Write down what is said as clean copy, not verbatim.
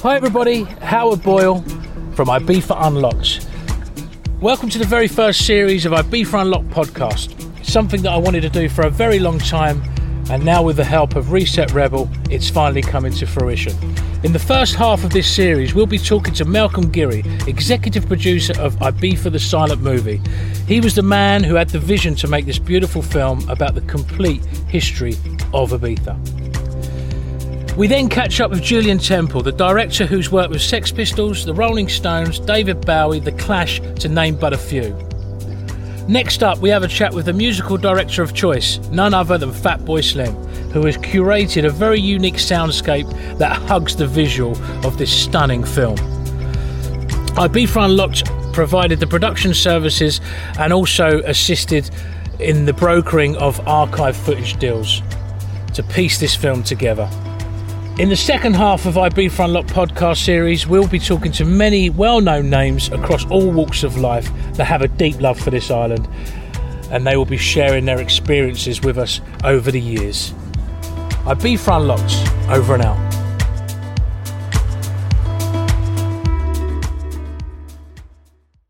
Hi everybody, Howard Boyle from Ibiza Unlocked. Welcome to the very first series of Ibiza Unlocked podcast. Something that I wanted to do for a very long time, and now with the help of Reset Rebel, it's finally coming to fruition. In the first half of this series, we'll be talking to Malcolm Geary, executive producer of Ibiza the Silent Movie. He was the man who had the vision to make this beautiful film about the complete history of Ibiza. We then catch up with Julian Temple, the director who's worked with Sex Pistols, the Rolling Stones, David Bowie, The Clash, to name but a few. Next up, we have a chat with the musical director of choice, none other than Fatboy Slim, who has curated a very unique soundscape that hugs the visual of this stunning film. Ibiza Unlocked provided the production services and also assisted in the brokering of archive footage deals to piece this film together. In the second half of Ibiza Unlocked podcast series, we'll be talking to many well-known names across all walks of life that have a deep love for this island, and they will be sharing their experiences with us over the years. Ibiza Unlocked, over and out.